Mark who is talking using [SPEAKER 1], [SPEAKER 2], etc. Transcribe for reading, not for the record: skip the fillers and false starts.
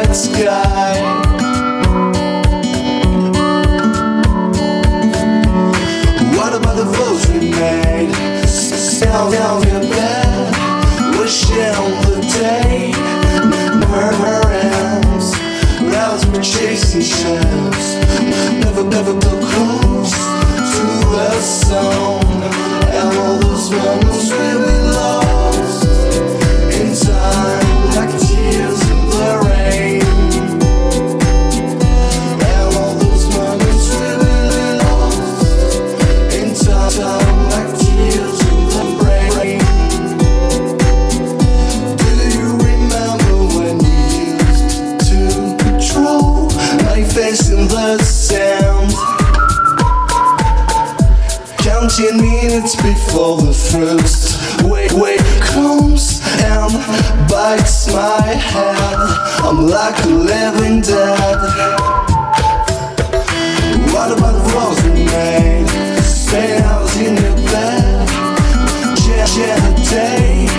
[SPEAKER 1] night sky. What about the vows we made? Sound down your bed, wishing on the day never ends. Rounds we're chasing shadows, never go close to the sun. And all those moments we lost in time, like tears in the rain. And all those moments we lost in time, like tears in the rain. Do you remember when we used to draw my face in the sand? Counting minutes before the first wave comes and bites my head. I'm like a living dead. What about the vows we made? Staying out in your bed, share the day.